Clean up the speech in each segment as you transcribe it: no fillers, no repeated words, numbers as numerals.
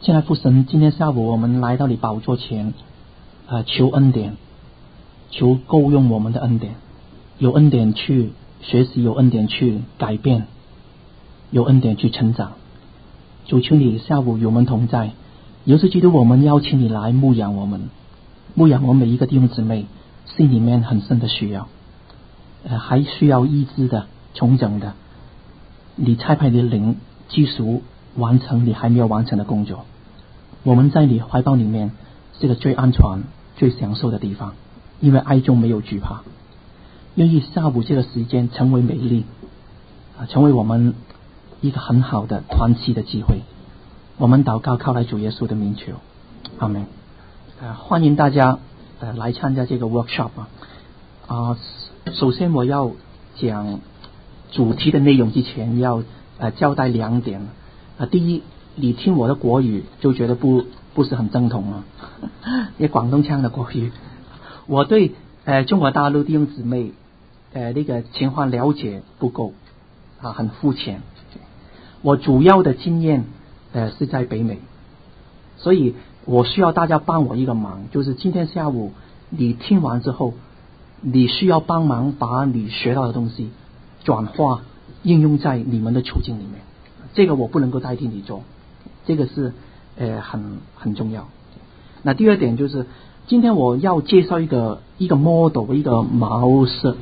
亲爱父神，今天下午我们来到你宝座前，求恩典，求够用我们的恩典，有恩典去学习，有恩典去改变，有恩典去成长。主，求你下午与我们同在，耶稣基督，我们邀请你来牧养我们，牧养我们每一个弟兄姊妹心里面很深的需要，还需要医治的、重整的，你差派你的灵基础完成你还没有完成的工作。我们在你怀抱里面是个最安全、最享受的地方，因为爱中没有惧怕。愿意下午这个时间成为美丽，成为我们一个很好的团契的机会。我们祷告靠来主耶稣的名求，阿们。欢迎大家来参加这个 workshop 首先我要讲主题的内容之前，要交代2点。第一，你听我的国语就觉得不是很正统因为广东腔的国语，我对中国大陆弟兄姊妹那个情况了解不够很肤浅。我主要的经验是在北美，所以我需要大家帮我一个忙，就是今天下午你听完之后，你需要帮忙把你学到的东西转化应用在你们的处境里面。这个我不能够代替你做，这个是很重要。那第二点就是今天我要介绍一个 model， 一个模式。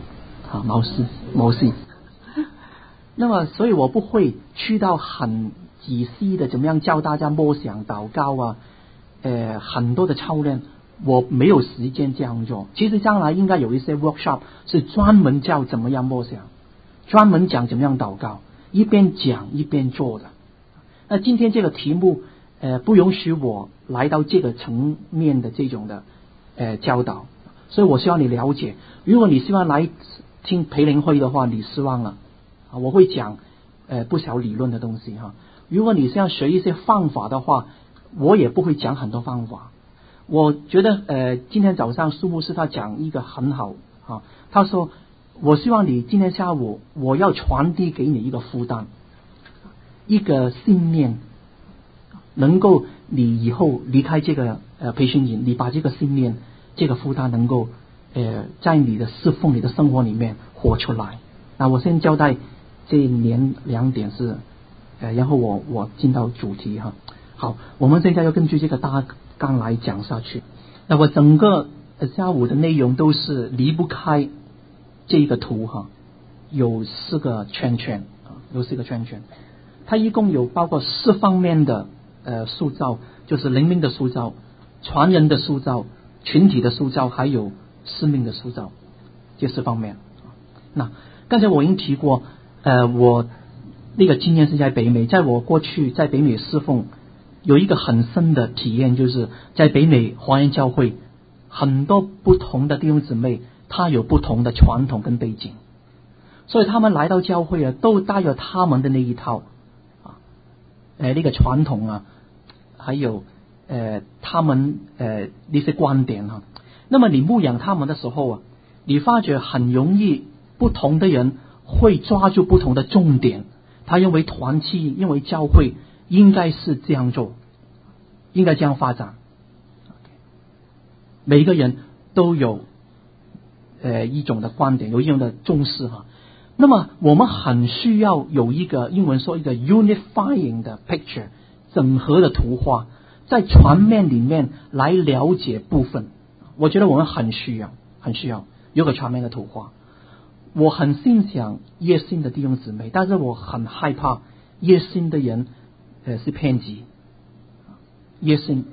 那么所以我不会去到很仔细的怎么样教大家默想祷告很多的操练，我没有时间这样做。其实将来应该有一些 workshop 是专门教怎么样默想，专门讲怎么样祷告，一边讲一边做的。那今天这个题目不允许我来到这个层面的这种的教导，所以我希望你了解，如果你希望来听培灵会的话，你失望了我会讲不少理论的东西如果你是要学一些方法的话，我也不会讲很多方法。我觉得今天早上苏牧师他讲一个很好他说我希望你今天下午我要传递给你一个负担，一个信念，能够你以后离开这个培训营，你把这个信念这个负担能够在你的侍奉你的生活里面活出来。那我先交代这2点是然后我进到主题好，我们现在要根据这个大纲来讲下去。那我整个下午的内容都是离不开这个图有4个圈圈有4个圈圈。它一共有包括4方面的塑造，就是灵命的塑造、传人的塑造、群体的塑造，还有使命的塑造，这4方面。那刚才我已经提过我那个经验是在北美，在我过去在北美侍奉有一个很深的体验，就是在北美华人教会很多不同的弟兄姊妹，他有不同的传统跟背景，所以他们来到教会都带有他们的那一套那个传统还有他们那些观点那么你牧养他们的时候你发觉很容易不同的人会抓住不同的重点，他认为团契，认为教会应该是这样做，应该这样发展。每一个人都有一种的观点，有一种的重视那么我们很需要有一个英文说一个 unifying 的 picture， 整合的图画，在全面里面来了解部分。我觉得我们很需要有个全面的图画。我很欣赏热心的弟兄姊妹，但是我很害怕热心的人是偏激。热心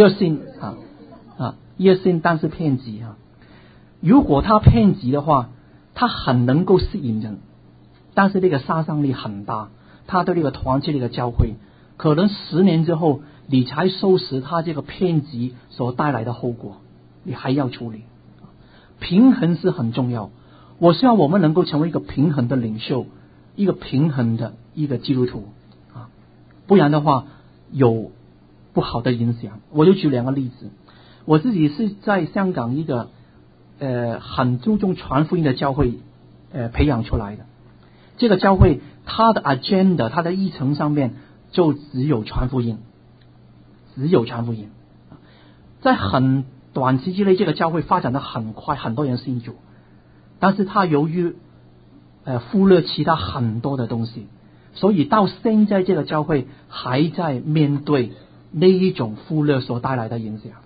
但是偏激如果他偏激的话，他很能够吸引人，但是那个杀伤力很大，他对这个团契这个教会可能10年之后你才收拾他这个偏激所带来的后果，你还要处理。平衡是很重要，我希望我们能够成为一个平衡的领袖，一个平衡的一个基督徒不然的话有不好的影响。我就举2个例子。我自己是在香港一个很注重传福音的教会培养出来的。这个教会它的 agenda， 它的议程上面就只有传福音， 只有传福音。在很短期之内，这个教会发展的很快，很多人信主，但是他由于忽略其他很多的东西，所以到现在这个教会还在面对那一种忽略所带来的影响。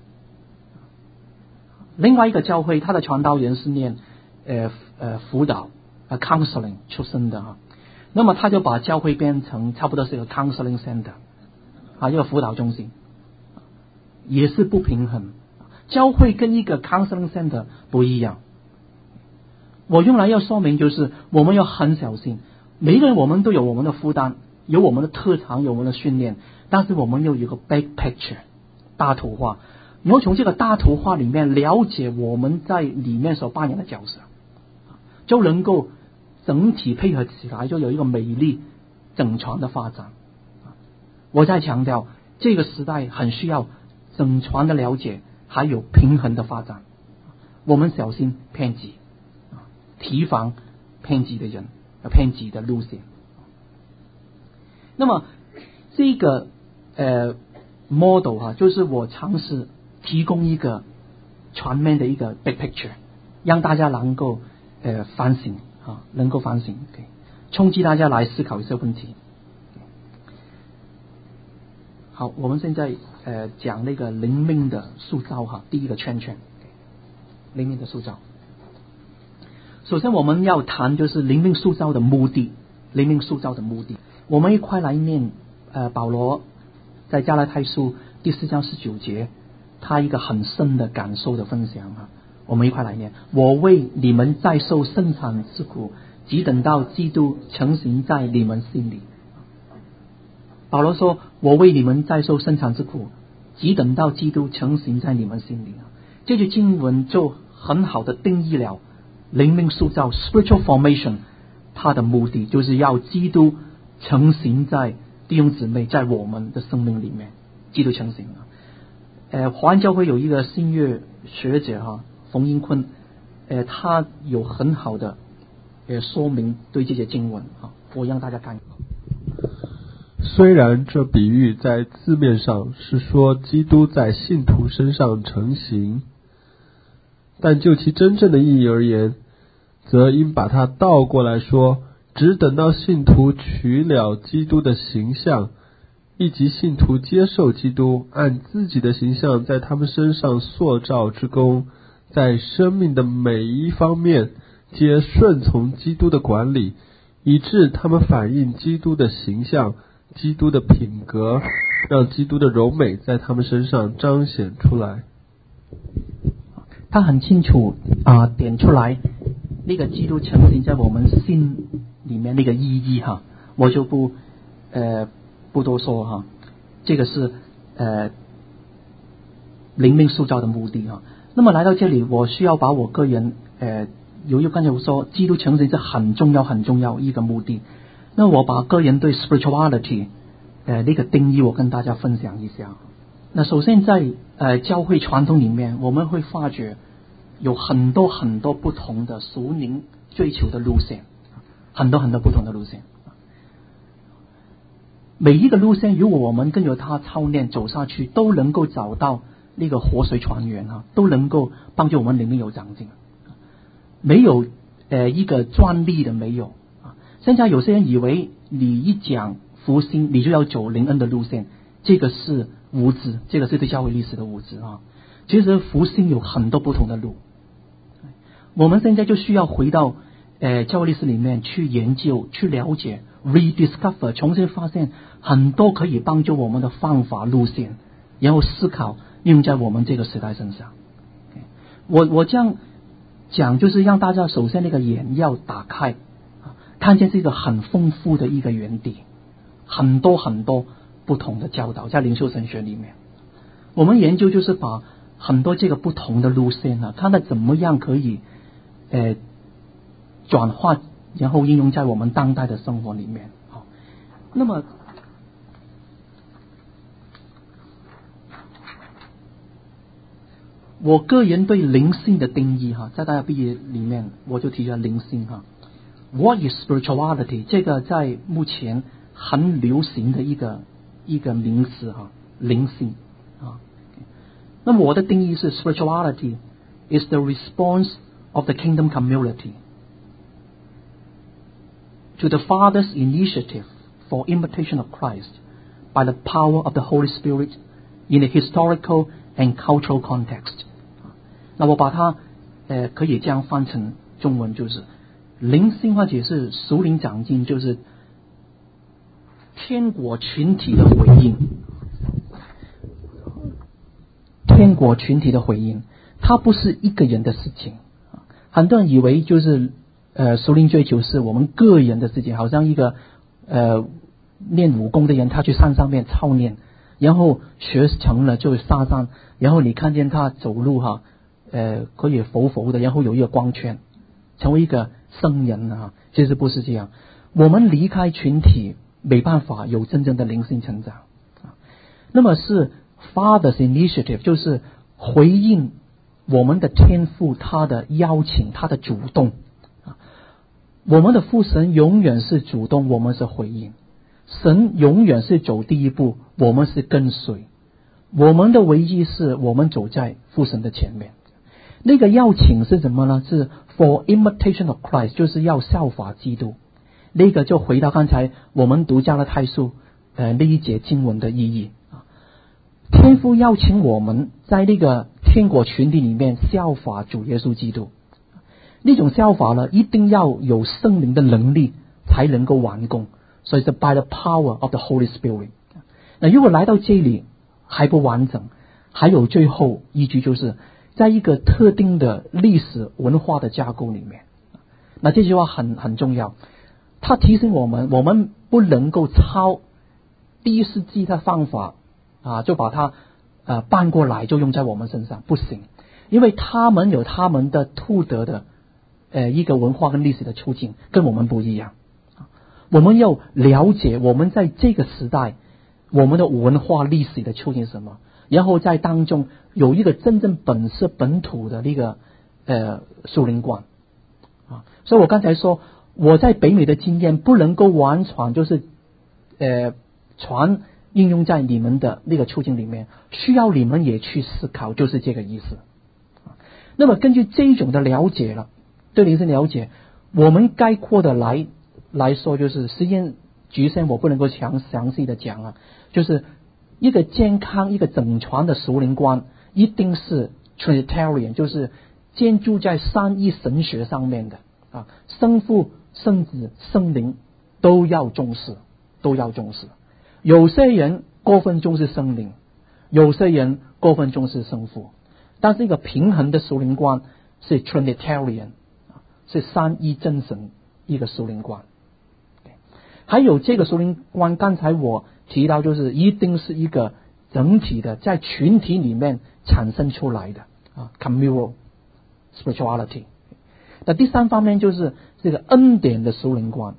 另外一个教会，他的传道人是念辅导counseling 出身的哈，那么他就把教会变成差不多是一个 counseling center 一个辅导中心，也是不平衡。教会跟一个 counseling center 不一样。我用来要说明就是我们要很小心，每一个人我们都有我们的负担，有我们的特长，有我们的训练，但是我们要有一个 big picture 大图画，你要从这个大图画里面了解我们在里面所扮演的角色，就能够整体配合起来，就有一个美丽整全的发展。我再强调，这个时代很需要整全的了解，还有平衡的发展。我们小心偏激，提防偏激的人，偏激的路线。那么这个model 就是我尝试提供一个全面的一个 big picture， 让大家能够反省能够反省，冲击大家来思考一些问题。好，我们现在讲那个灵命的塑造第一个圈，灵命的塑造。首先我们要谈就是灵命塑造的目的，灵命塑造的目的。我们一块来念保罗在加拉太书第4章19节，他一个很深的感受的分享我们一块来念：我为你们再受生产之苦，只等到基督成形在你们心里。保罗说，我为你们再受生产之苦，只等到基督成形在你们心里。这句经文就很好的定义了灵命塑造 spiritual formation 它的目的，就是要基督成形在弟兄姊妹，在我们的生命里面，基督成形华安教会有一个新约学者冯英坤，他有很好的说明对这些经文我让大家看。 虽然这比喻在字面上是说基督在信徒身上成形，但就其真正的意义而言，则应把它倒过来说，只等到信徒取了基督的形象，以及信徒接受基督，按自己的形象在他们身上塑造之功，在生命的每一方面皆顺从基督的管理，以致他们反映基督的形象，基督的品格，让基督的柔美在他们身上彰显出来。 他很清楚点出来那个基督成形在我们心里面那个意义我就不多说这个是灵命塑造的目的那么来到这里，我需要把我个人由于刚才我说基督成形是很重要很重要一个目的，那我把个人对 spirituality 那个定义我跟大家分享一下。那首先在教会传统里面，我们会发觉有很多很多不同的属灵追求的路线，很多很多不同的路线。每一个路线如果我们跟着它操练走下去，都能够找到那个活水泉源都能够帮助我们灵命有长进。没有一个专利的没有现在有些人以为你一讲福音你就要走灵恩的路线，这个是无知，这个是对教会历史的无知其实福音有很多不同的路，我们现在就需要回到教会历史里面去研究，去了解 rediscover 重新发现很多可以帮助我们的方法路线，然后思考用在我们这个时代身上。我这样讲就是让大家首先那个眼要打开，看见是一个很丰富的一个园地，很多很多不同的教导在灵修神学里面。我们研究就是把很多这个不同的路线看看怎么样可以转化，然后应用在我们当代的生活里面。那么我个人对灵性的定义在大家毕业里面我就提出了灵性What is spirituality？ 这个在目前很流行的一个名词灵性啊。那么我的定义是 spirituality is the response of the kingdom community to the Father's initiative for imitation of Christ by the power of the Holy Spirit in a historical and cultural context。那我把它可以这样翻成中文，就是灵性或者是属灵长进，就是天国群体的回应。天国群体的回应，它不是一个人的事情。很多人以为就是属灵追求是我们个人的事情，好像一个练武功的人，他去山上面操练，然后学成了就下山，然后你看见他走路可以浮浮的，然后有一个光圈，成为一个圣人啊。其实不是这样，我们离开群体没办法有真正的灵性成长。那么是 Father's initiative， 就是回应我们的天父他的邀请，他的主动。我们的父神永远是主动，我们是回应。神永远是走第一步，我们是跟随。我们的唯一是我们走在父神的前面。那个邀请是什么呢？是 for imitation of Christ， 就是要效法基督。那个就回到刚才我们读加拉太书那一节经文的意义。天父邀请我们在那个天国群体里面效法主耶稣基督。那种效法呢，一定要有圣灵的能力才能够完工，所以是 by the power of the Holy Spirit。 那如果来到这里还不完整，还有最后一句，就是在一个特定的历史文化的架构里面。那这句话很重要，它提醒我们，我们不能够抄第一世纪的方法就把它搬过来就用在我们身上，不行，因为他们有他们的特德的一个文化跟历史的处境跟我们不一样。我们要了解我们在这个时代我们的文化历史的处境是什么，然后在当中有一个真正本色本土的那个属灵观所以我刚才说我在北美的经验不能够完全就是应用在你们的那个处境里面，需要你们也去思考，就是这个意思。那么根据这一种的了解了，对灵性了解，我们概括的来说，就是时间局限，我不能够详细的讲就是一个健康一个整全的属灵观一定是 Trinitarian， 就是建筑在三一神学上面的圣父圣子圣灵都要重视。有些人过分重视圣灵，有些人过分重视圣父，但是一个平衡的属灵观是 Trinitarian， 是三一真神一个属灵观。还有这个属灵观，刚才我提到就是一定是一个整体的在群体里面产生出来的communal spirituality。 那第三方面就是这个恩典的属灵观，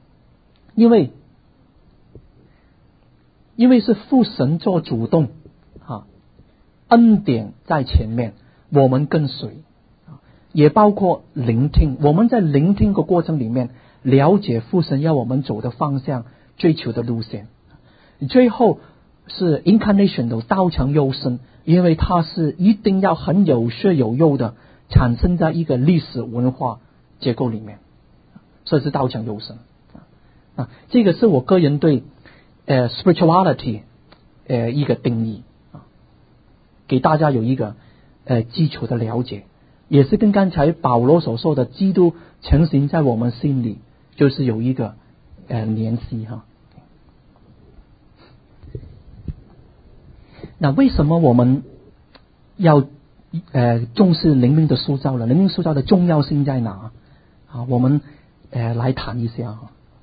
因为是父神做主动恩典在前面，我们跟随也包括聆听。我们在聆听的过程里面了解父神要我们走的方向，追求的路线。最后是 incarnational 道成肉身，因为它是一定要很有血有肉的产生在一个历史文化结构里面，所以是道成肉身这个是我个人对spirituality 一个定义给大家有一个基础的了解，也是跟刚才保罗所说的基督成型在我们心里就是有一个联系那为什么我们要重视灵命的塑造呢？灵命塑造的重要性在哪我们来谈一下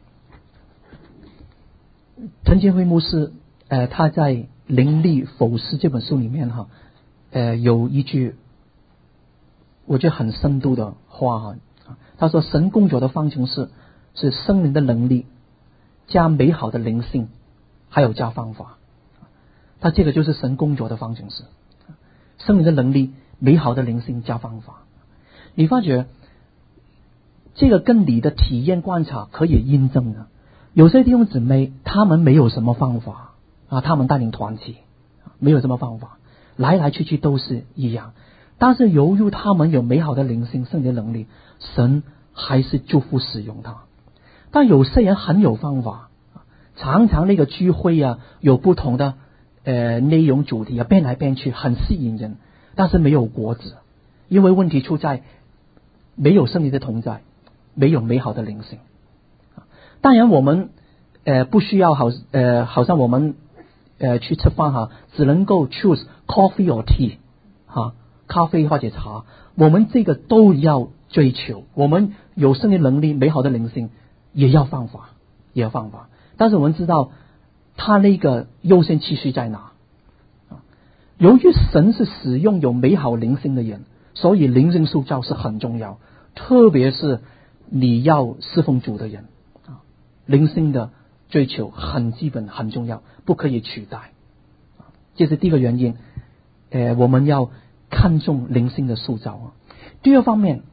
陈建辉牧师他在《灵力否释》这本书里面有一句我觉得很深度的话他说神工作的方程式是生灵的能力加美好的灵性还有加方法。他这个就是神工作的方程式，生灵的能力美好的灵性加方法。你发觉这个跟你的体验观察可以印证的。有些弟兄姊妹他们没有什么方法他们带领团体没有什么方法，来来去去都是一样。但是由于他们有美好的灵性、圣灵能力，神还是祝福使用他。但有些人很有方法，常常那个聚会啊有不同的内容主题啊，变来变去很吸引人，但是没有果子，因为问题出在没有圣灵的同在，没有美好的灵性。当然我们不需要好像我们去吃饭哈，只能够 choose coffee or tea 哈，咖啡或者茶，我们这个都要追求。我们有圣灵能力、美好的灵性，也要方法，也要方法。但是我们知道他那个优先次序在哪。由于神是使用有美好灵性的人，所以灵性塑造是很重要，特别是你要侍奉主的人，灵性的追求很基本很重要，不可以取代。这是第一个原因，我们要看重灵性的塑造。第二方面，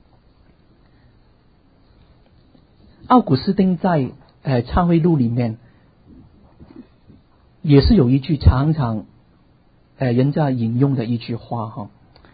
奥古斯丁在忏悔录里面也是有一句常常人家引用的一句话哈，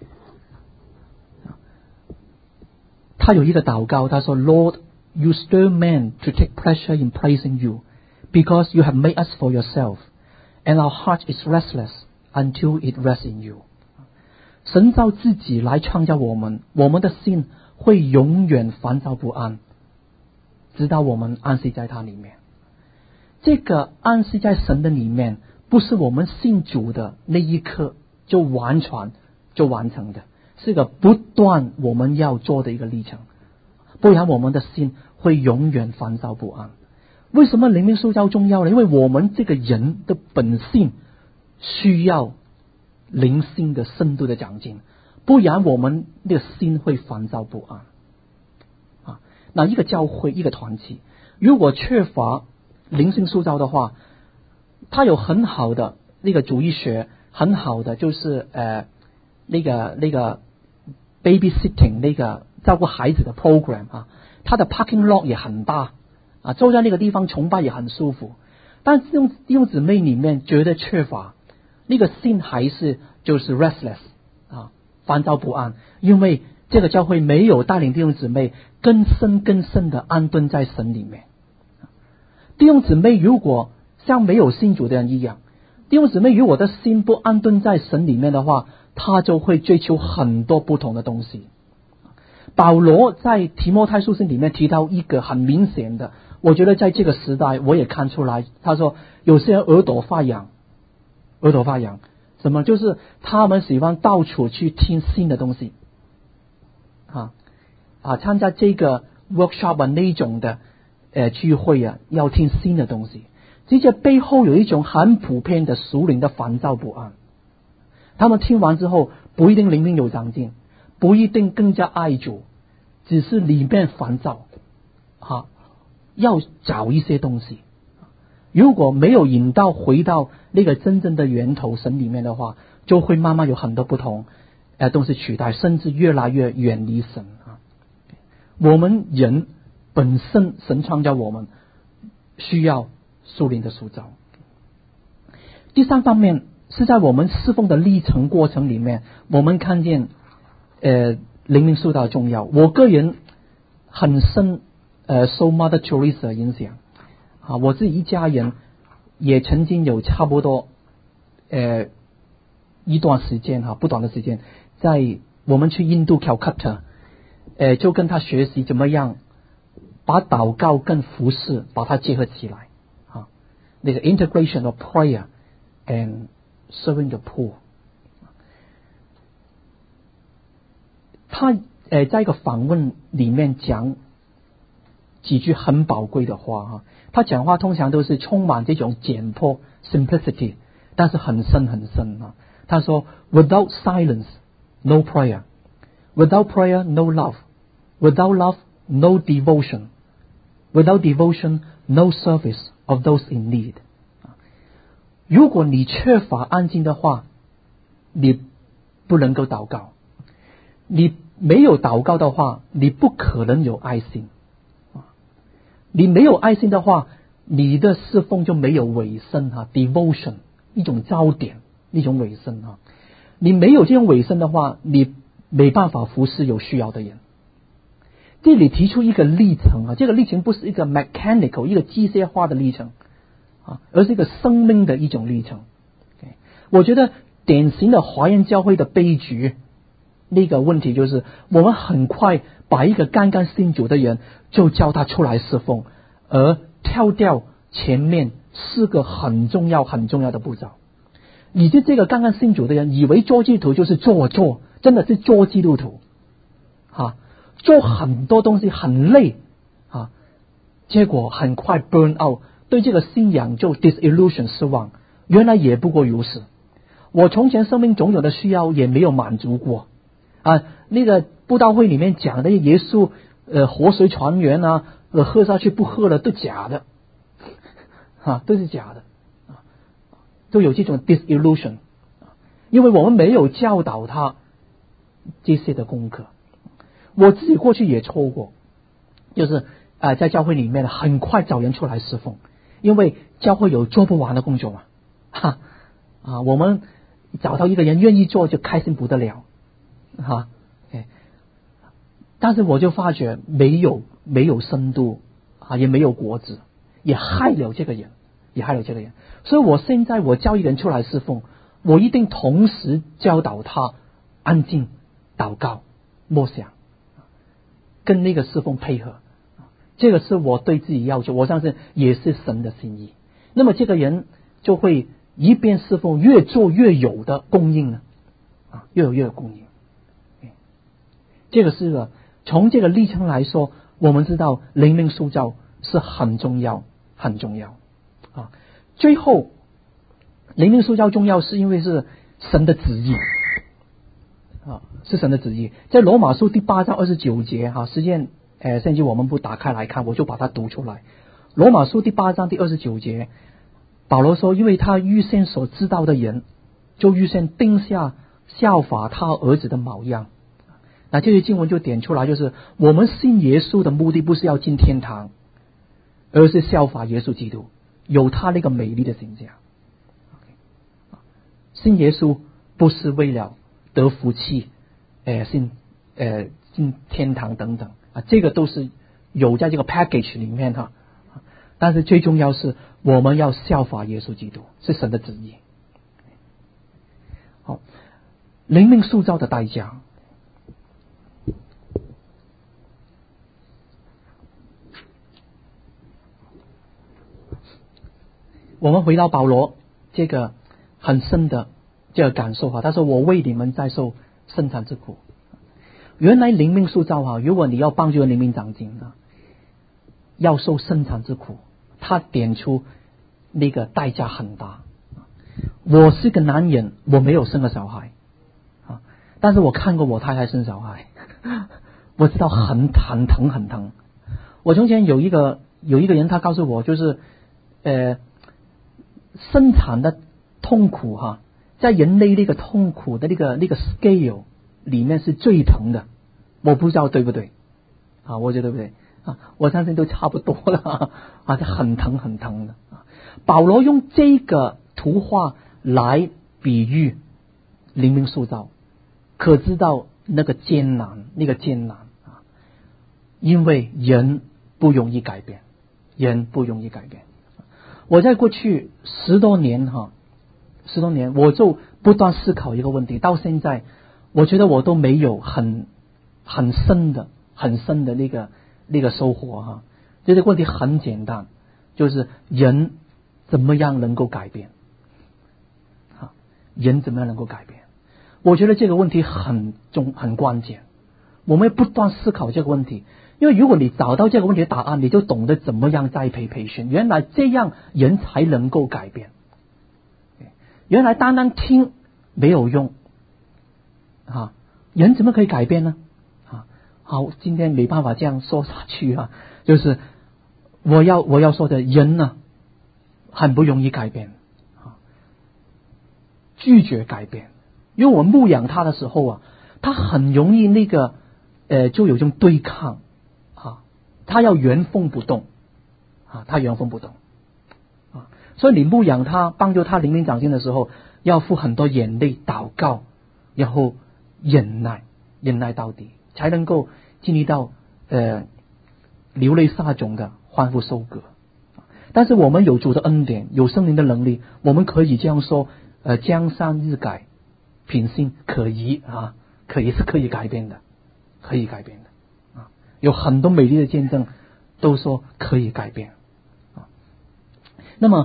他有一个祷告，他说 Lord, you stir men to take pleasure in praising you, because you have made us for yourself, and our heart is restless until it rests in you. 神造自己来创造我们，我们的心会永远烦躁不安，直到我们安息在他里面。这个安息在神的里面，不是我们信主的那一刻就完成的，是个不断我们要做的一个历程，不然我们的心会永远烦躁不安。为什么灵命塑造重要呢？因为我们这个人的本性需要灵性的深度的长进，不然我们的心会烦躁不安。那一个教会一个团体如果缺乏灵性塑造的话，它有很好的那个主义学，很好的就是那个 babysitting 那个照顾孩子的 program 啊，它的 parking lot 也很大啊，坐在那个地方崇拜也很舒服。但弟兄姊妹里面觉得缺乏那个心，还是就是 restless 啊，烦躁不安，因为这个教会没有带领弟兄姊妹更深的安顿在神里面。弟兄姊妹如果像没有信主的人一样，弟兄姊妹如果的心不安顿在神里面的话，他就会追求很多不同的东西。保罗在提摩太书信里面提到一个很明显的，我觉得在这个时代我也看出来，他说有些人耳朵发痒，什么就是他们喜欢到处去听新的东西参加这个 workshop 那种的聚会啊，要听新的东西。这些背后有一种很普遍的属灵的烦躁不安，他们听完之后不一定灵命有长进，不一定更加爱主，只是里面烦躁要找一些东西。如果没有引到回到那个真正的源头神里面的话，就会慢慢有很多不同东西取代，甚至越来越远离神我们人本身神创造我们需要属灵的塑造。第三方面是在我们侍奉的历程过程里面，我们看见灵命塑造的重要。我个人很深受 Mother Teresa 的影响我自己一家人也曾经有差不多一段时间不短的时间，在我们去印度 Calcutta就跟他学习怎么样把祷告跟服事把它结合起来那个 integration of prayer and serving the poor。 他在一个访问里面讲几句很宝贵的话他讲话通常都是充满这种简朴 simplicity， 但是很深他说 Without silence no prayer, without prayer no love, without love no devotion, without devotion no service of those in need。 如果你缺乏安静的话，你不能够祷告，你没有祷告的话，你不可能有爱心你没有爱心的话，你的侍奉就没有尾声devotion 一种焦点一种委身啊。你没有这种委身的话，你没办法服侍有需要的人。这里提出一个历程啊，这个历程不是一个 mechanical 一个机械化的历程啊，而是一个生命的一种历程。我觉得典型的华人教会的悲剧，那个问题就是我们很快把一个刚刚信主的人就叫他出来侍奉，而跳掉前面4个很重要的步骤。你就这个刚刚信主的人以为做基督徒就是做，真的是做基督徒啊，做很多东西很累啊，结果很快 burn out， 对这个信仰就 disillusion 失望。原来也不过如此，我从前生命总有的需要也没有满足过啊。那个布道会里面讲的耶稣活水泉源啊，喝下去不喝了都假的啊，都是假的啊，都有这种 disillusion， 因为我们没有教导他这些的功课。我自己过去也错过，就是在教会里面很快找人出来侍奉，因为教会有做不完的工作嘛我们找到一个人愿意做就开心不得了但是我就发觉没有深度也没有果子，也害了这个人。所以我现在我教一个人出来侍奉，我一定同时教导他安静祷告默想，跟那个侍奉配合。这个是我对自己要求，我相信也是神的心意。那么这个人就会一边侍奉越做越有的供应呢越有供应。这个是从这个历程来说，我们知道灵命塑造是很重要最后灵命塑造重要是因为是神的旨意是神的旨意。在罗马书第8章29节时间甚至我们不打开来看，我就把它读出来。罗马书第8章第29节，保罗说，因为他预先所知道的人，就预先定下效法他儿子的模样。那这些经文就点出来，就是我们信耶稣的目的不是要进天堂，而是效法耶稣基督，有他那个美丽的形象。信耶稣不是为了得福气进天堂等等这个都是有在这个 package 里面但是最重要是我们要效法耶稣基督，是神的旨意。好，灵命塑造的代价。我们回到保罗这个很深的这个感受他说我为你们在受生产之苦。原来灵命塑造如果你要帮助灵命长进要受生产之苦，他点出那个代价很大。我是个男人，我没有生个小孩但是我看过我太太生小孩我知道很疼。我从前有一个人他告诉我，就是生产的痛苦在人类那个痛苦的那个 scale 里面是最疼的。我不知道对不对我觉得对不对我相信都差不多了这很疼的保罗用这个图画来比喻灵命塑造，可知道那个艰难因为人不容易改变。我在过去10多年我就不断思考一个问题，到现在我觉得我都没有很深的那个收获这个问题很简单，就是人怎么样能够改变我觉得这个问题很关键，我们要不断思考这个问题。因为如果你找到这个问题的答案，你就懂得怎么样栽培培训，原来这样人才能够改变。原来单单听没有用人怎么可以改变呢好，今天没办法这样说下去就是我要说的，人呢很不容易改变拒绝改变。因为我牧养他的时候他很容易那个就有一种对抗他要原封不动所以你牧养他，帮助他灵命长进的时候，要付很多眼泪、祷告，然后忍耐到底，才能够经历到流泪撒种的欢呼收割。但是我们有主的恩典，有圣灵的能力，我们可以这样说：江山日改，品性可疑啊，可以是可以改变的，可以改变的啊。有很多美丽的见证都说可以改变啊。那么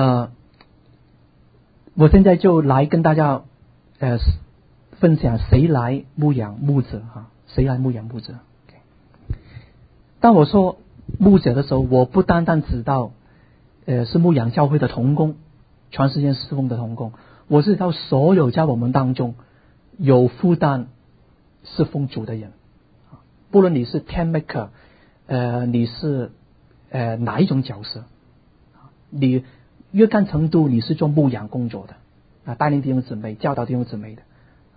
我现在就来跟大家分享谁来牧养牧者啊？谁来牧养牧者？当我说牧者的时候，我不单单知道是牧养教会的同工，全世界侍奉的同工，我是到所有在我们当中有负担侍奉主的人，不论你是 tent maker，你是哪一种角色，你约看程度你是做牧养工作的带领弟兄姊妹、教导弟兄姊妹的，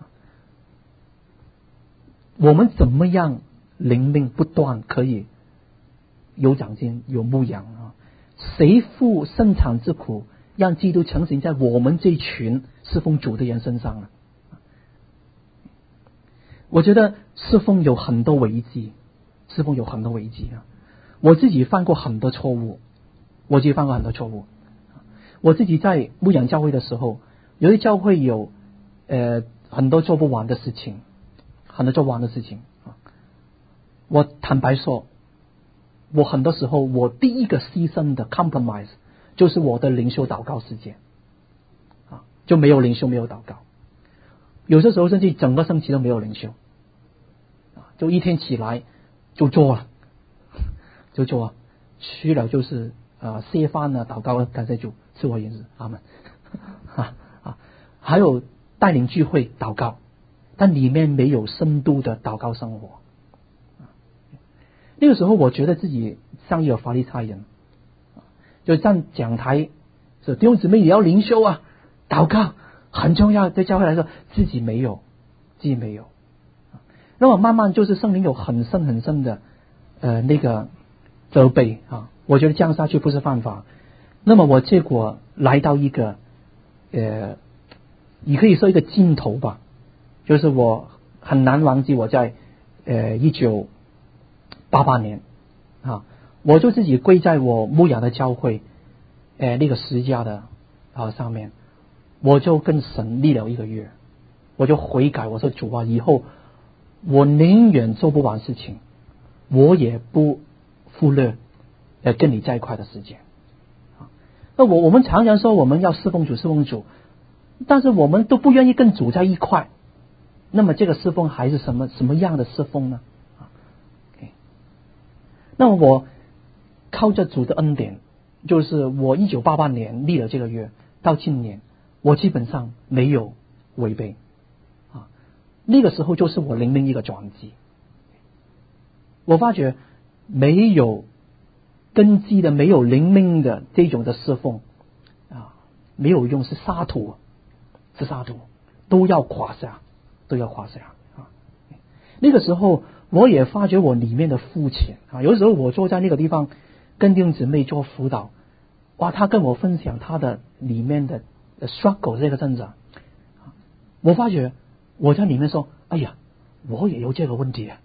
我们怎么样灵命不断可以有长进、有牧养啊？谁负生产之苦，让基督成型在我们这群侍奉主的人身上呢？我觉得侍奉有很多危机，我自己犯过很多错误，我自己在牧养教会的时候，由于教会有很多做不完的事情，我坦白说，我很多时候我第一个牺牲的 compromise 就是我的灵修祷告时间就没有灵修，没有祷告，有些时候甚至整个星期都没有灵修就一天起来就做了，去了就是谢饭祷告感谢主赐我言语阿们还有带领聚会祷告，但里面没有深度的祷告生活。那个时候我觉得自己像一个法利赛人，就站讲台说弟兄姊妹也要灵修祷告很重要，对教会来说自己没有。那么慢慢就是圣灵有很深的那个责备我觉得这样下去不是犯法。那么我结果来到一个你可以说一个尽头吧，就是我很难忘记我在1988年我就自己跪在我牧养的教会那个十架的上面，我就跟神立了1个月，我就悔改，我说主以后我宁愿做不完事情，我也不忽略跟你在一块的时间那我们常常说我们要侍奉主，但是我们都不愿意跟主在一块，那么这个侍奉还是什么样的侍奉呢？那么我靠着主的恩典，就是我1988年立了这个约，到今年我基本上没有违背那个时候就是我灵命一个转机。我发觉没有根基的、没有灵命的这种的侍奉没有用，是沙土，都要垮下那个时候我也发觉我里面的肤浅有时候我坐在那个地方跟弟兄姊妹做辅导，他跟我分享他的里面的 struggle 这个挣扎，我发觉我在里面说，哎呀，我也有这个问题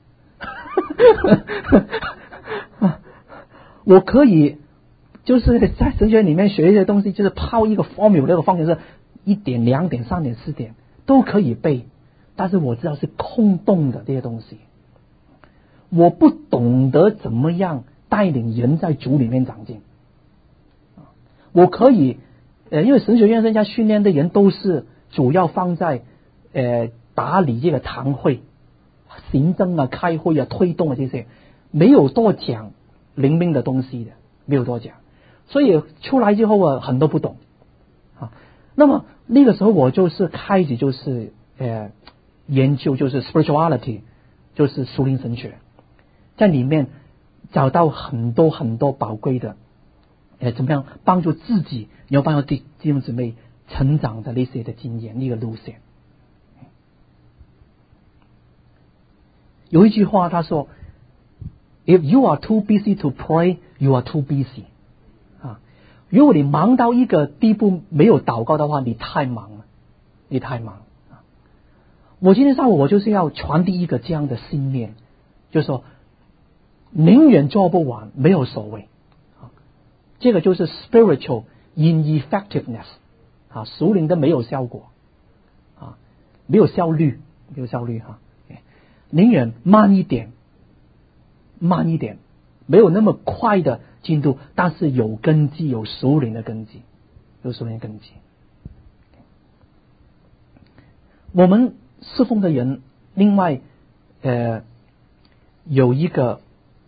我可以就是在神学里面学一些东西，就是泡一个 formula， 那个方程式1点、2点、3点、4点都可以背，但是我知道是空洞的这些东西，我不懂得怎么样带领人在主里面长进。我可以因为神学院人家训练的人都是主要放在打理这个堂会、行政开会推动这些，没有多讲灵命的东西的，没有多讲，所以出来之后很多不懂那么那个时候我就是开始就是研究就是 spirituality， 就是属灵神学，在里面找到很多宝贵的怎么样帮助自己，然后帮助弟兄姊妹成长的那些的经验，那个路线。有一句话他说 If you are too busy to pray, you are too busy 如果你忙到一个地步没有祷告的话，你太忙了，你太忙。我今天上午我就是要传递一个这样的信念，就是说宁愿做不完，没有所谓。这个就是 spiritual ineffectiveness 属灵的没有效果没有效率宁愿慢一点，没有那么快的进度，但是有根基，有属灵的根基。我们侍奉的人，另外有一个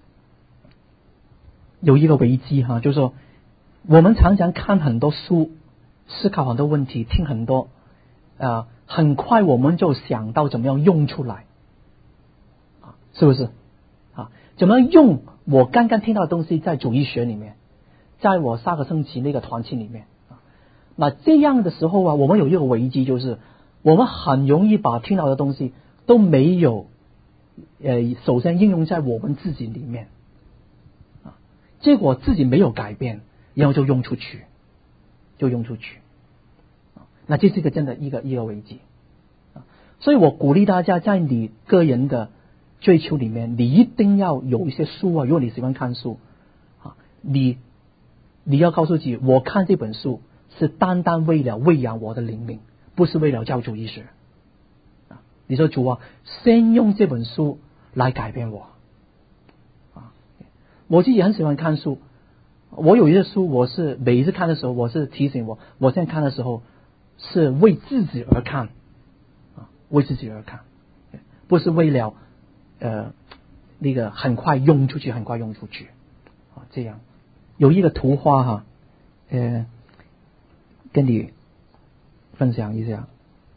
危机就是说我们常常看很多书，思考很多问题，听很多很快我们就想到怎么样用出来是不是怎么样用我刚刚听到的东西在主义学里面，在我下个星期那个团契里面那这样的时候我们有一个危机，就是我们很容易把听到的东西都没有首先应用在我们自己里面结果自己没有改变，然后就用出去那这是一个真的一个危机所以我鼓励大家在你个人的追求里面，你一定要有一些书如果你喜欢看书你要告诉自己，我看这本书是单单为了喂养我的灵命，不是为了教主医学你说主先用这本书来改变我我自己很喜欢看书，我有一些书我是每一次看的时候，我是提醒我现在看的时候是为自己而看不是为了那个很快用出去这样有一个图画跟你分享一下。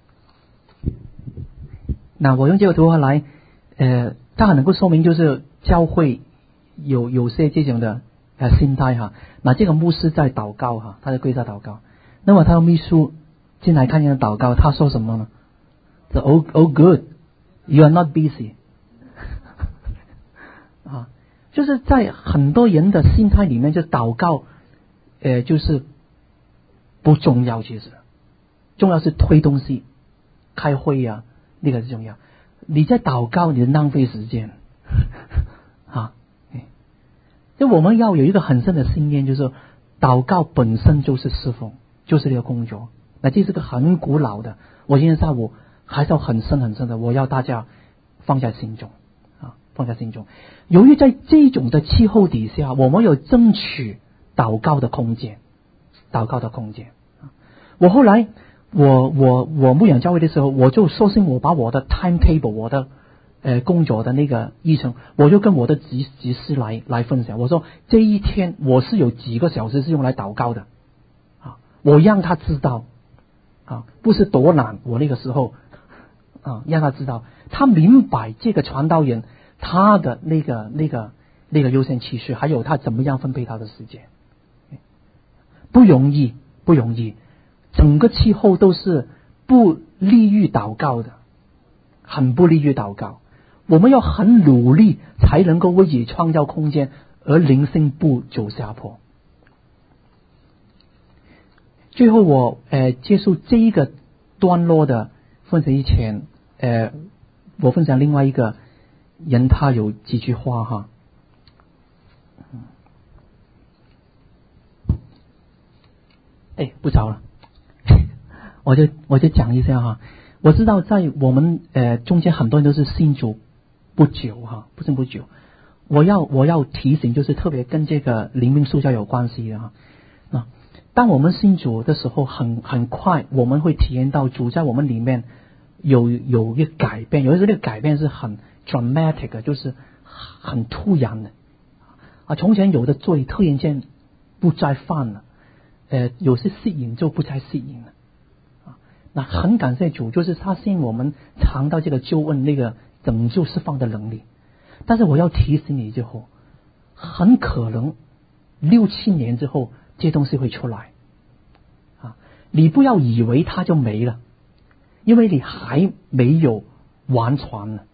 那我用这个图画来它很能够说明就是教会有些这种的心态那这个牧师在祷告他在跪下祷告，那么他的秘书进来看见祷告，他说什么呢？Oh good, you are not busy 就是在很多人的心态里面，就祷告就是不重要，其实重要是推东西开会那个是重要，你在祷告你浪费时间就我们要有一个很深的信念，就是祷告本身就是侍奉，就是这个工作。那这是个很古老的，我今天下午还是要很深的，我要大家放在心中由于在这种的气候底下，我们有争取祷告的空间我后来我牧养教会的时候，我就索性我把我的 timetable 我的工作的那个议程，我就跟我的执事来分享，我说这一天我是有几个小时是用来祷告的我让他知道不是多懒，我那个时候让他知道，他明白这个传道人他的那个优先次序，还有他怎么样分配他的时间，不容易，整个气候都是不利于祷告的，很不利于祷告。我们要很努力才能够为自己创造空间，而灵性不走下坡。最后我结束这一个段落的分享以前，我分享另外一个人，他有几句话不早了我就讲一下我知道在我们中间很多人都是信主不久不久，我要提醒，就是特别跟这个灵命塑造有关系的当我们信主的时候，很快我们会体验到主在我们里面有一个改变，有的时候这个改变是很 dramatic 的，就是很突然的从前有的罪突然间不再犯了，有些吸引就不再吸引了那很感谢主，就是他吸引我们尝到这个救恩那个拯救释放的能力。但是我要提醒你之后，很可能6-7年之后这些东西会出来你不要以为它就没了，因为你还没有完全呢，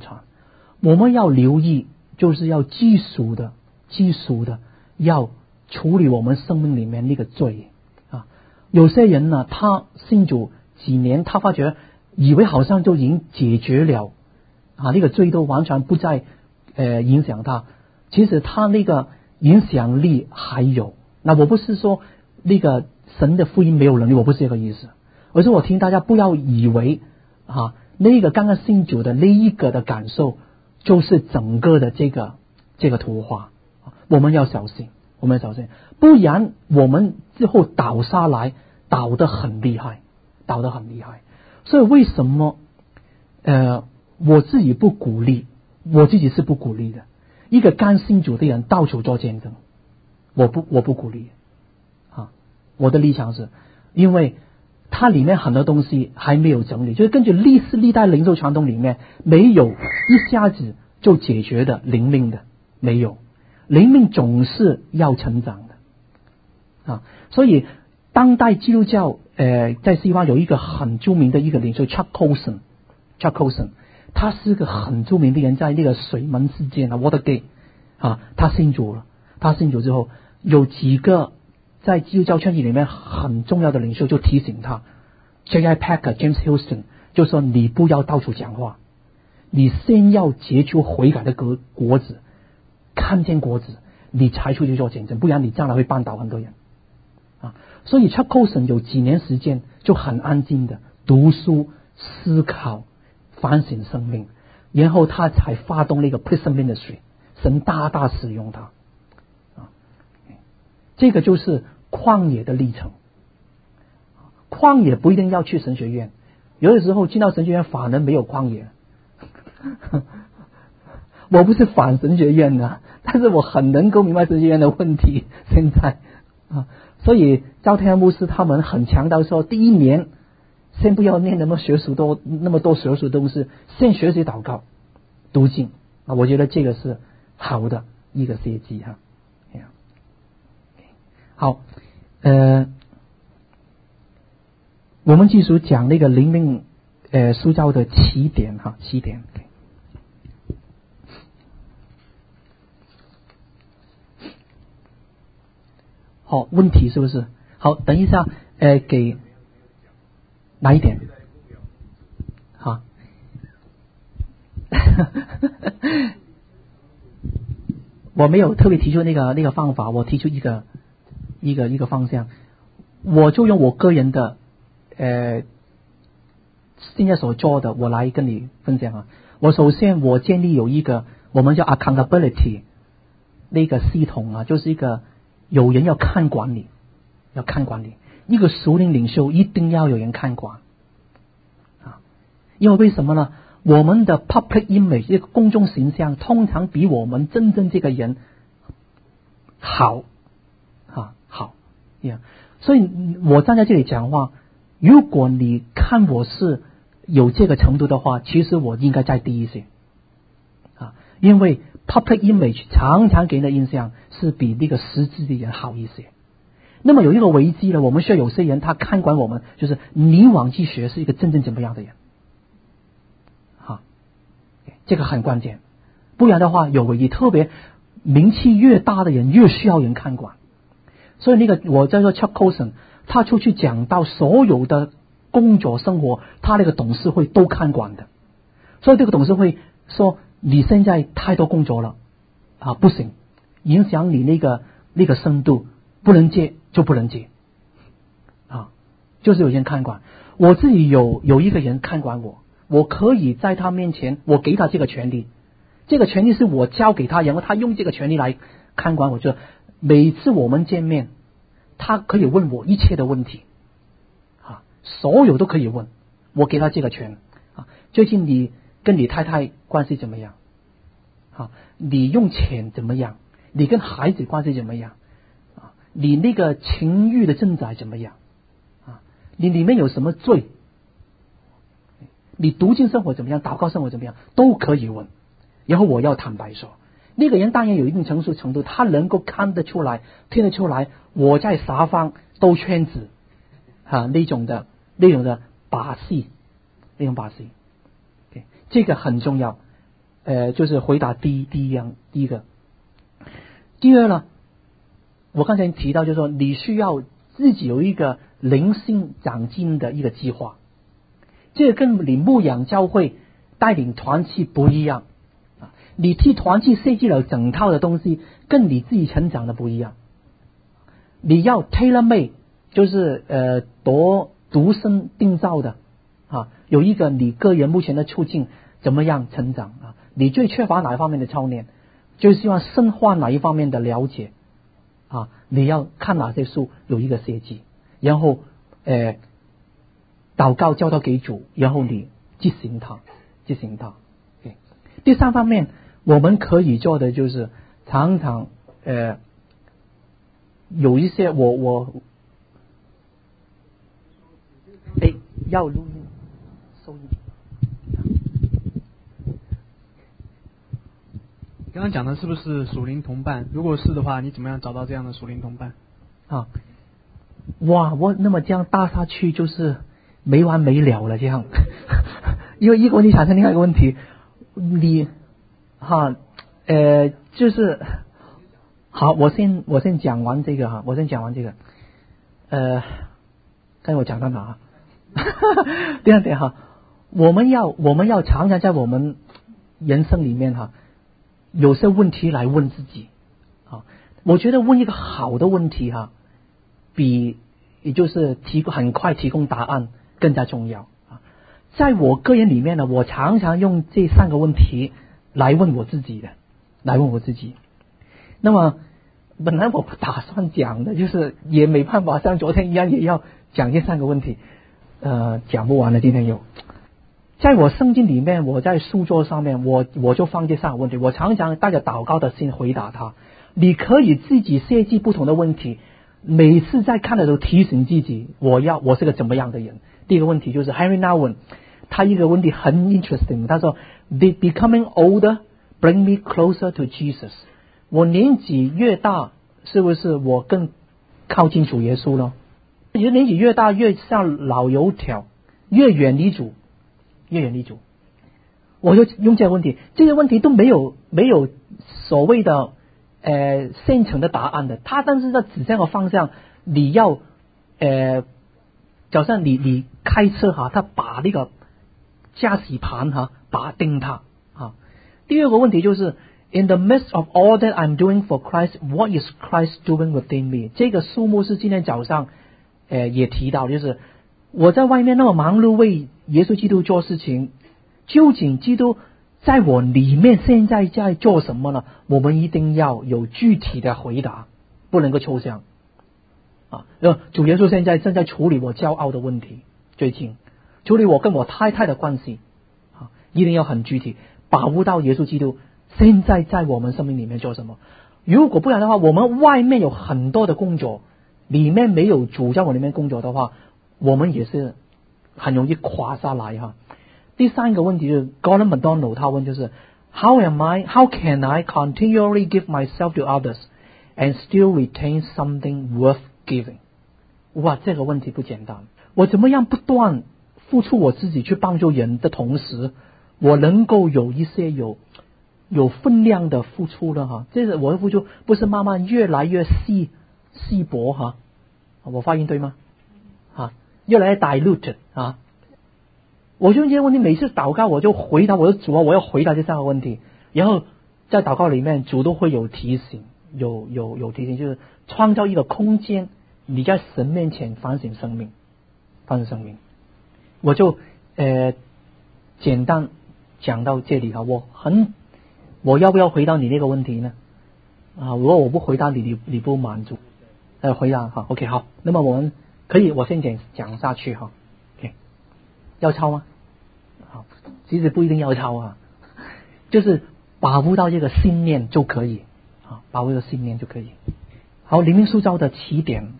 我们要留意，就是要基础的要处理我们生命里面那个罪啊。有些人呢，他信主几年，他发觉以为好像就已经解决了啊，那个罪都完全不再影响他，其实他那个影响力还有。那我不是说那个神的福音没有能力，我不是这个意思，而是我听大家不要以为啊，那个刚刚信主的那一个的感受就是整个的这个图画，我们要小心，我们要小心，不然我们之后倒下来，倒得很厉害，倒得很厉害。所以为什么我自己不鼓励，我自己是不鼓励的。一个刚信主的人到处做见证，我不鼓励啊。我的立场是，因为它里面很多东西还没有整理，就是根据历代领袖传统里面没有一下子就解决的灵命的，没有，灵命总是要成长的啊。所以当代基督教在西方有一个很著名的一个领袖 Chuck Colson， 他是个很著名的人，在那个水门事件啊 Watergate 啊，他信主了。他信主之后，有几个在基督教圈子里面很重要的领袖就提醒他 J.I. Packer、James Houston 就说你不要到处讲话，你先要结出悔改的果子，看见果子你才出去做见证，不然你将来会绊倒很多人啊。所以 Chuck Colson 有几年时间就很安静的读书、思考、反省生命，然后他才发动那个 Prison Ministry， 神大大使用他啊。这个就是旷野的历程。旷野不一定要去神学院，有的时候进到神学院反而没有旷野。我不是反神学院的，但是我很能够明白神学院的问题。现在啊，所以赵天安牧师他们很强调说，第一年先不要念那么多学术东西，先学习祷告、读经啊。我觉得这个是好的一个设计哈。好，我们继续讲那个灵命塑造的起点哈，起点。好，问题是不是？好，等一下，给哪一点？好，我没有特别提出那个方法，我提出一个方向，我就用我个人的现在所做的，我来跟你分享啊。我首先我建立有一个我们叫 accountability 那个系统啊，就是一个有人要看管你，一个属灵领袖一定要有人看管啊。因为什么呢？我们的 public image 这个公众形象通常比我们真正这个人好啊好呀。所以我站在这里讲话，如果你看我是有这个程度的话，其实我应该再低一些啊，因为 public image 常常给人的印象是比那个实质的人好一些。那么有一个危机呢，我们需要有些人他看管我们，就是你往去学是一个真正怎么样的人啊，这个很关键。不然的话有危机，特别名气越大的人越需要人看管。所以那个我在说 Chuck Colson 他出去讲到所有的工作生活，他那个董事会都看管的。所以这个董事会说你现在太多工作了啊，不行，影响你那个深度，不能接就不能接啊，就是有人看管。我自己有一个人看管我，我可以在他面前我给他这个权利，这个权利是我交给他，然后他用这个权利来看管我。就每次我们见面，他可以问我一切的问题啊，所有都可以问，我给他这个权啊。最近你跟你太太关系怎么样啊？你用钱怎么样？你跟孩子关系怎么样啊？你那个情欲的挣扎怎么样啊？你里面有什么罪？你读经生活怎么样？祷告生活怎么样？都可以问。然后我要坦白说，那个人当然有一定程度，他能够看得出来、听得出来，我在啥方兜圈子啊，那种的把戏，那种把戏，这个很重要。就是回答第一个。第二呢， 我刚才提到就是说，你需要自己有一个灵性长进的一个计划，这个跟你牧养教会带领团契不一样啊！你替团契设计了整套的东西，跟你自己成长的不一样。你要 tailor made， 就是独身定造的啊，有一个你个人目前的处境怎么样成长啊？你最缺乏哪一方面的操练，就希望深化哪一方面的了解啊？你要看哪些书，有一个设计，然后祷告交到给主，然后你执行它。Okay。第三方面，我们可以做的就是常常有一些要录音收音。 你刚刚讲的是不是属灵同伴？如果是的话，你怎么样找到这样的属灵同伴？ 啊，哇，那么这样搭下去就是没完没了了，这样。因为一个问题产生另外一个问题，就是好，我先讲完这个哈，看我讲到哪？这样哈，我们要常常在我们人生里面哈，有些问题来问自己啊。我觉得问一个好的问题哈，也就是很快提供答案更加重要啊。在我个人里面呢，我常常用这3个问题来问我自己。那么本来我不打算讲的，就是也没办法，像昨天一样也要讲这3个问题，讲不完了。今天有，在我圣经里面，我在书桌上面，我就放这3个问题，我常常带着祷告的心回答它。你可以自己设计不同的问题，每次在看的时候提醒自己，我是个怎么样的人。第一个问题就是 Henry Nouwen， 他一个问题很 interesting， 他说 Did becoming older bring me closer to Jesus？ 我年纪越大，是不是我更靠近主耶稣呢？年纪越大越像老油条，越远离主。我就用这个问题，这些问题都没有所谓的现成的答案的，但是在指向个方向，你要就像你开车哈，他把那个驾驶盘哈把定它啊。第二个问题就是 In the midst of all that I'm doing for Christ, what is Christ doing within me？ 这个数目是今天早上也提到，就是我在外面那么忙碌为耶稣基督做事情，究竟基督在我里面现在在做什么呢？我们一定要有具体的回答，不能够抽象啊。主耶稣现在正在处理我骄傲的问题，最近处理我跟我太太的关系啊，一定要很具体，把握到耶稣基督现在在我们生命里面做什么。如果不然的话，我们外面有很多的工作，里面没有主在我里面工作的话，我们也是很容易垮下来哈。第3个问题就是 Gordon MacDonald 他问就是 How can I continually give myself to others and still retain something worth giving？ 哇，这个问题不简单。我怎么样不断付出我自己去帮助人的同时，我能够有一些有分量的付出了哈？这是我的付出，不是慢慢越来越细薄哈？我发音对吗？啊，越来越 dilute 啊。我就用这些问题，每次祷告我就回答我的主啊，我要回答这3个问题，然后在祷告里面主都会有提醒，有提醒，就是创造一个空间，你在神面前反省生命。我就简单讲到这里哈，我要不要回答你那个问题呢？啊，如果我不回答你不满足，回答哈 ，OK 好，那么我们可以，我先讲下去哈 ，OK， 要抄吗？好，其实不一定要抄啊，就是把握到这个信念就可以啊，把握这个信念就可以。好，灵命塑造的起点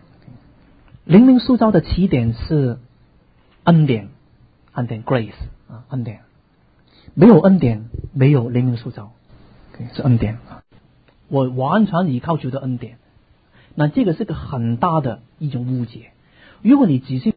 是恩典 grace 啊，恩典，没有恩典没有灵命塑造，是恩典啊，我完全依靠主的恩典。那这个是个很大的一种误解，如果你仔细